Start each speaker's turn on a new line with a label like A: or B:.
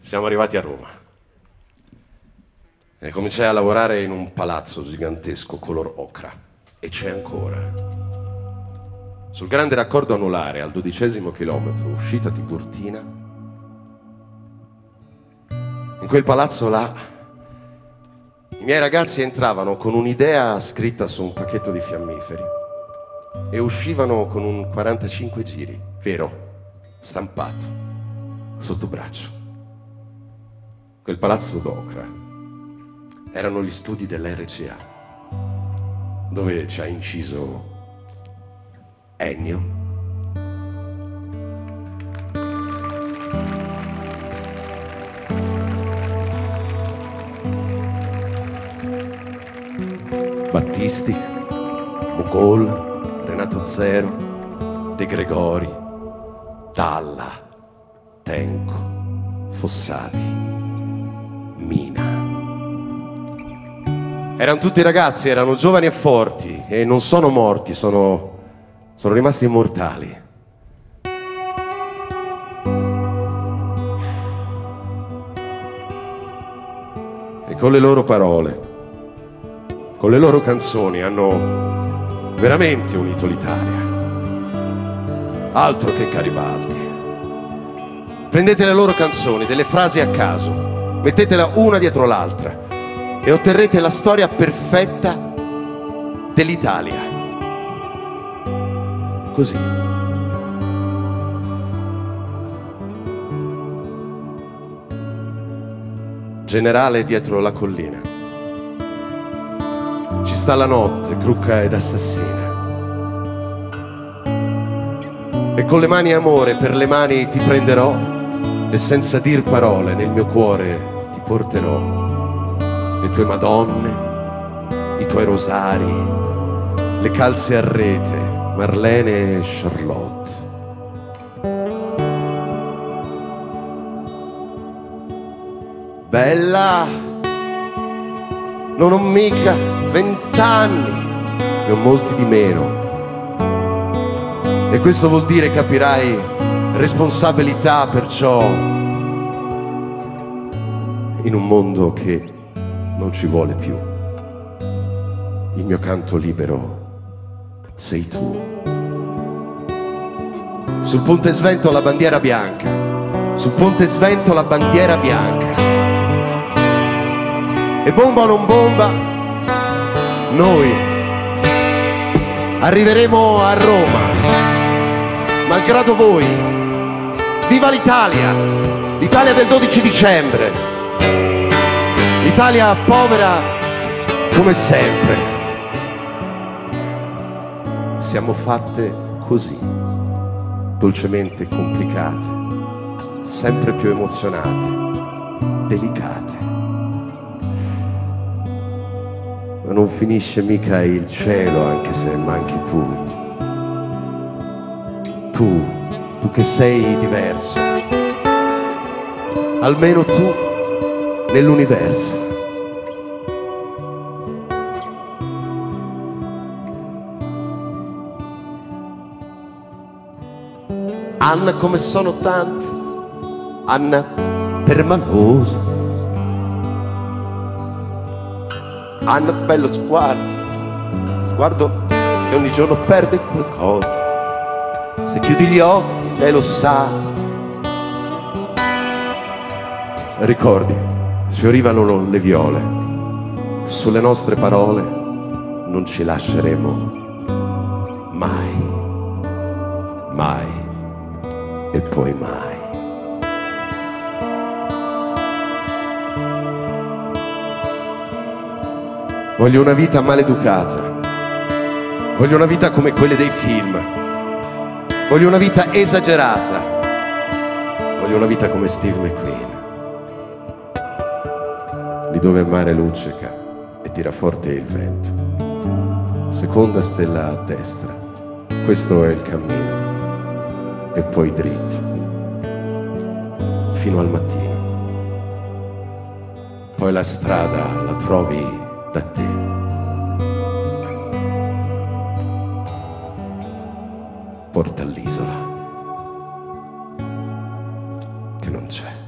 A: Siamo arrivati a Roma e cominciai a lavorare in un palazzo gigantesco color ocra, e c'è ancora. Sul grande raccordo anulare, al 12° chilometro, uscita Tiburtina, in quel palazzo là, i miei ragazzi entravano con un'idea scritta su un pacchetto di fiammiferi e uscivano con un 45 giri, vero, stampato, sotto braccio. Quel palazzo d'ocra erano gli studi dell'RCA, dove ci ha inciso Ennio, Battisti, Mogol, Renato Zero, De Gregori, Dalla, Tenco, Fossati, Mina. Erano tutti ragazzi, erano giovani e forti e non sono morti, sono rimasti immortali. E con le loro parole, con le loro canzoni hanno veramente unito l'Italia. Altro che Garibaldi. Prendete le loro canzoni, delle frasi a caso, mettetela una dietro l'altra e otterrete la storia perfetta dell'Italia. Così. Generale dietro la collina. Ci sta la notte, crucca ed assassina. E con le mani amore, per le mani ti prenderò e senza dir parole nel mio cuore ti porterò le tue madonne, i tuoi rosari, le calze a rete, Marlene e Charlotte. Bella, non ho mica 20 anni, ne ho molti di meno. E questo vuol dire, capirai, responsabilità, perciò in un mondo che non ci vuole più, il mio canto libero sei tu. Sul Ponte Svento la bandiera bianca, sul Ponte Svento la bandiera bianca. E bomba o non bomba, noi arriveremo a Roma, malgrado voi. Viva l'Italia, l'Italia del 12 dicembre, l'Italia povera come sempre. Siamo fatte così, dolcemente complicate, sempre più emozionate, delicate. Ma non finisce mica il cielo anche se manchi tu. Tu che sei diverso, almeno tu nell'universo. Anna come sono tante, Anna permalosa, Anna bello sguardo che ogni giorno perde qualcosa. Se chiudi gli occhi lei lo sa. Ricordi, sfiorivano le viole, sulle nostre parole non ci lasceremo mai, mai e poi mai. Voglio una vita maleducata, voglio una vita come quelle dei film, voglio una vita esagerata, voglio una vita come Steve McQueen, lì dove il mare luccica e tira forte il vento. Seconda stella a destra, questo è il cammino, e poi dritto fino al mattino. Poi la strada la trovi da te. Porta all'isola che non c'è.